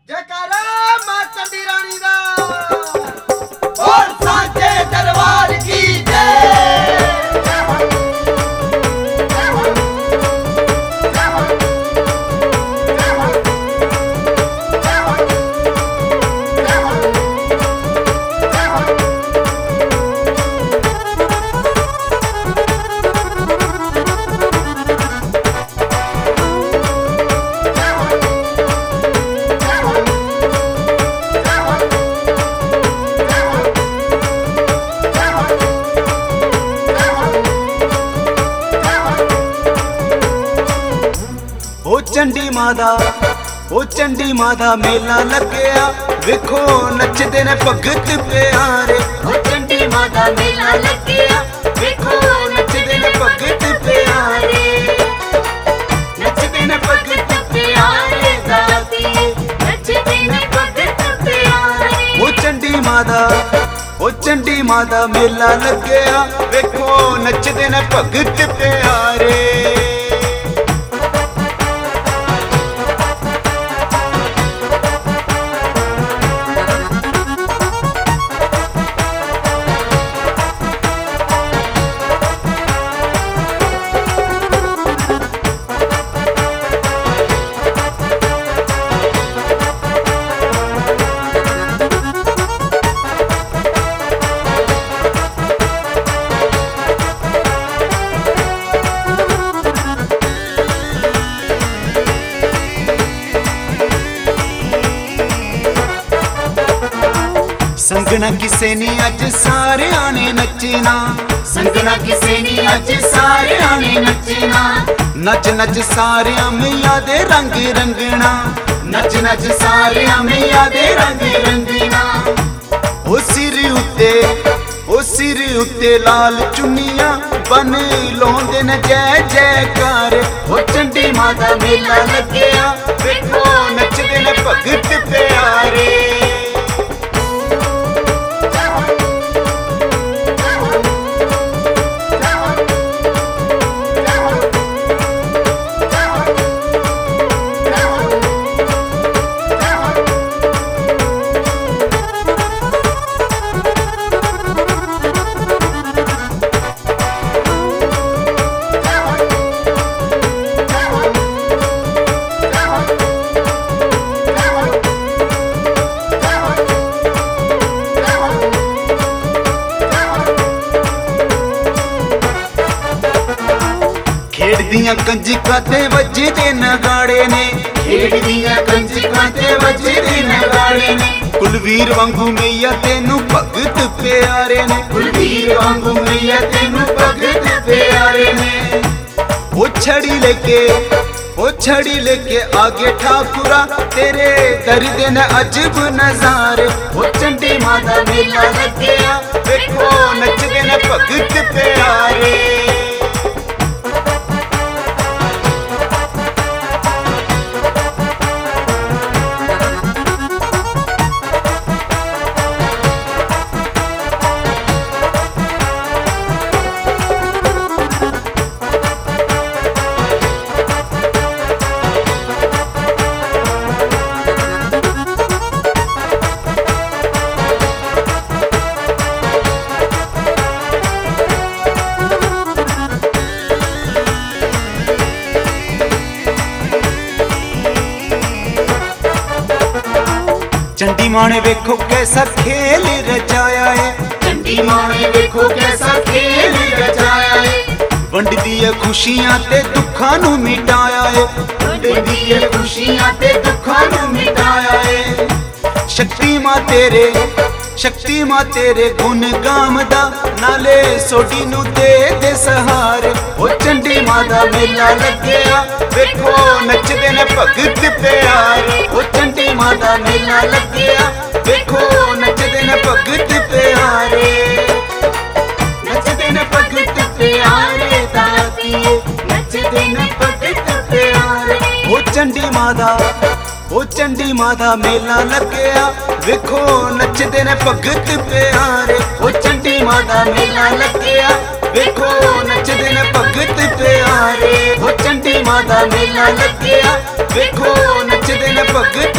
जयकारा मां चंडी रानी दा और सांचे दरबार की जय। ओ चंडी मादा मेला लग्या वेखो नचदे ने भगत प्यारे। ओ चंडी मादा मेला लग्या वेखो नचदे ने भगत प्यारे। नचदे ने भगत प्यारे दाती नचदे ने भगत प्यारे। ओ चंडी मादा मेला लग्या वेखो नचदे ने भगत प्यारे। संगना किसे नी अज सारे आने नचना। संगना किसे नी अज सारे आने नचना। नच नच सारे मैया दे रंग रंगना। नच नच सारे मैया दे रंग रंगना। ओ सिर उत्ते लाल चुनिया बन लौंदे न जय जयकार। ओ चंडी मादा मेला लग्या वेखो नचदे ने भगत प्यारे। खेड़दियां कंजकां ते वजदे नगाड़े ने। खेड़दियां कंजकां ते वजदे नगाड़े ने। कुलवीर वांगू मैया तेनू भगत प्यारे ने। कुलवीर वांगू मैया तेनू भगत प्यारे ने। ओ छड़ी लेके आगे ठाकुरा तेरे दर्द ने अजब नजारे। ओ चंडी मादा मेला लग्या वेखो नचदे ने भगत प्यारे। चंडी मां ने वेखो कैसा खेल रचाया है। चंडी मां ने वेखो कैसा खेल रचाया है। वंडदी है खुशियां ते दुखां नू मिटाया है। वंडदी है खुशियां ते दुखां नू मिटाया है। शक्ति मां तेरे गुण गामदा नाले सोडी नू दे सहारे। ओ चंडी मादा मेला लग्या वेखो नचदे ने भगत प्यारे। ओ चंडी मादा मेला लग्या वेखो नचदे ने भगत प्यारे। नचदे ने भगत प्यारे दाती नचदे ने भगत प्यारे। ओ चंडी मादा मेला लग्या वेखो नचदे ने भगत प्यारे। ओ चंडी मादा मेला लग्या वेखो नचदे ने भगत प्यारे। ओ चंडी मादा मेला लग्या वेखो नचदे ने भगत